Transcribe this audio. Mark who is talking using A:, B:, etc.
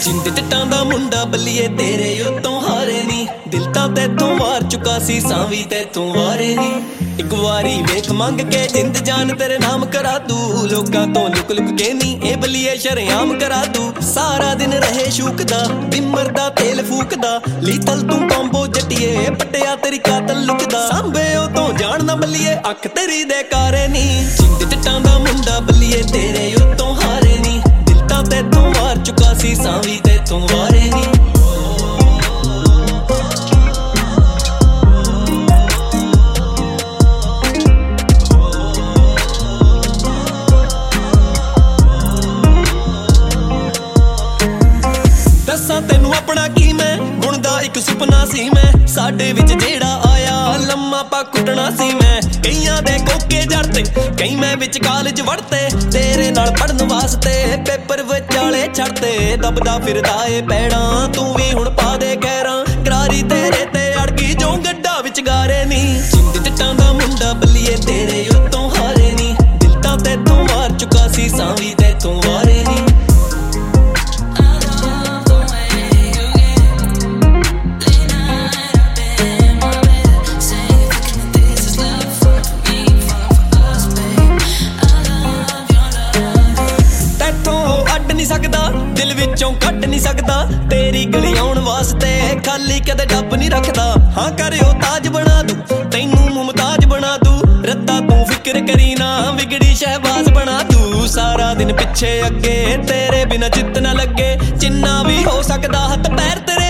A: ਜਿੰਦ ਜੱਟਾਂ ਦਾ ਮੁੰਡਾ ਬੱਲੀਏ ਤੇਰੇ ਉੱਤੋਂ ਹਾਰੇ ਨੀ ਦਿਲ ਤਾਂ ਤੈਥੋਂ ਵਾਰ ਚੁੱਕਾ ਸੀ ਸਾਂ ਵੀ ਤੈਥੋਂ ਵਾਰੇ ਨੀ ਇੱਕ ਵਾਰੀ ਵੇਖ ਮੰਗ ਕੇ ਜਿੰਦ ਜਾਨ ਤੇਰੇ ਨਾਮ ਕਰਾ ਦੂ ਲੋਕਾਂ ਤੋਂ ਲੁਕ ਲੁਕ ਕੇ ਨੀ ਇਹ ਬੱਲੀਏ ਸ਼ਰੇਆਮ ਕਰਾ ਦੂ ਸਾਰਾ ਦਿਨ ਰਹੇ ਸ਼ੂਕਦਾ ਬਿਮਰ ਦਾ ਤੇਲ ਫੂਕਦਾ ਲੀਤਲ ਤੂੰ ਕੰਬੋ ਜੱਟੀਏ ਪੱਟਿਆ ਤੇਰੀ ਕਾਤਲ ਲੁਕਦਾ ਸਾਂਭੇ ਉਹ ਤੋਂ ਜਾਣ ਨਾ ਬੱਲੀਏ ਅੱਖ ਤੇਰੀ ਦੇ ਕਾਰੇ ਨੀ ਜਿੰਦ ਜੱਟਾਂ ਦਾ ਮੁੰਡਾ ਬੱਲੀਏ ਤੇਰੇ ਉੱਤੋਂ ਹਾਰੇ ਨੀ ਦਿਲ ਤਾਂ ਤੈਥੋਂ ਵਾਰ ਚੁੱਕਾ ਸੀ ਸਾਂ ਵੀ ਤੈਥੋਂ ਵਾਰੇ ਨੀ ਦੱਸਾਂ ਤੈਨੂੰ ਆਪਣਾ ਕੀ ਮੈਂ ਬੁਣਦਾ ਇੱਕ ਸੁਪਨਾ ਸੀ ਮੈਂ ਸਾਡੇ ਵਿੱਚ ਜਿਹੜਾ ਆਇਆ ਲੰਮਾ ਪਾ ਕੁੱਟਣਾ ਸੀ ਮੈਂ ਕਈਆਂ ਦੇ ਕੋਕੇ ਜੜਤੇ ਕਈ ਮੈਂ ਵਿੱਚ ਕਾਲਜ ਵੜਤੇ ਤੇਰੇ ਨਾਲ ਪੜਨ ਵਾਸਤੇ ਪੇਪਰ ਵਿਚਾਲੇ ਛੱਡਤੇ ਦਬਦਾ ਫਿਰਦਾ ਏ ਪੈੜਾਂ ਤੂੰ ਵੀ ਹੁਣ ਪਾ ਦੇ ਕਹਿਰਾਂ ਕਰਾਰੀ ਤੇਰੇ ਤੇ ਅੜ ਗਈ ਜੋ ਗੱਡਾ ਵਿੱਚ ਗਾਰੇ ਨੀ ਜਿੰਦ ਜੱਟਾਂ ਦਾ ਮੁੰਡਾ ਬੱਲੀਏ ਤੇਰੇ ਉੱਤੋਂ ਹਾਰੇ ਨੀ ਦਿਲ ਤਾਂ ਤੈਥੋਂ ਵਾਰ ਚੁੱਕਾ ਸੀ ਸਾਂ ਵੀ ਤੈਥੋਂ ਵਾਰੇ ਨੀ ਸਕਦਾ ਦਿਲ ਵਿੱਚੋਂ ਕੱਢ ਨਹੀਂ ਸਕਦਾ ਤੇਰੀ ਗਲੀ ਆਉਣ ਵਾਸਤੇ ਖਾਲੀ ਕਦੇ ਡੱਬ ਨਹੀਂ ਰੱਖਦਾ ਹਾਂ ਕਰਿਓ ਤਾਜ ਬਣਾ ਦੂ ਤੈਨੂੰ ਮੁਮਤਾਜ ਬਣਾ ਦੂ ਰੱਤਾ ਤੂੰ ਫਿਕਰ ਕਰੀ ਨਾ ਵਿਗੜੀ ਸ਼ਹਿਬਾਜ਼ ਬਣਾ ਦੂ ਸਾਰਾ ਦਿਨ ਪਿੱਛੇ ਅੱਗੇ ਤੇਰੇ ਬਿਨਾ ਚਿੱਤ ਨਾ ਲੱਗੇ ਜਿੰਨਾ ਵੀ ਹੋ ਸਕਦਾ ਹੱਥ ਪੈਰ ਤੇਰੇ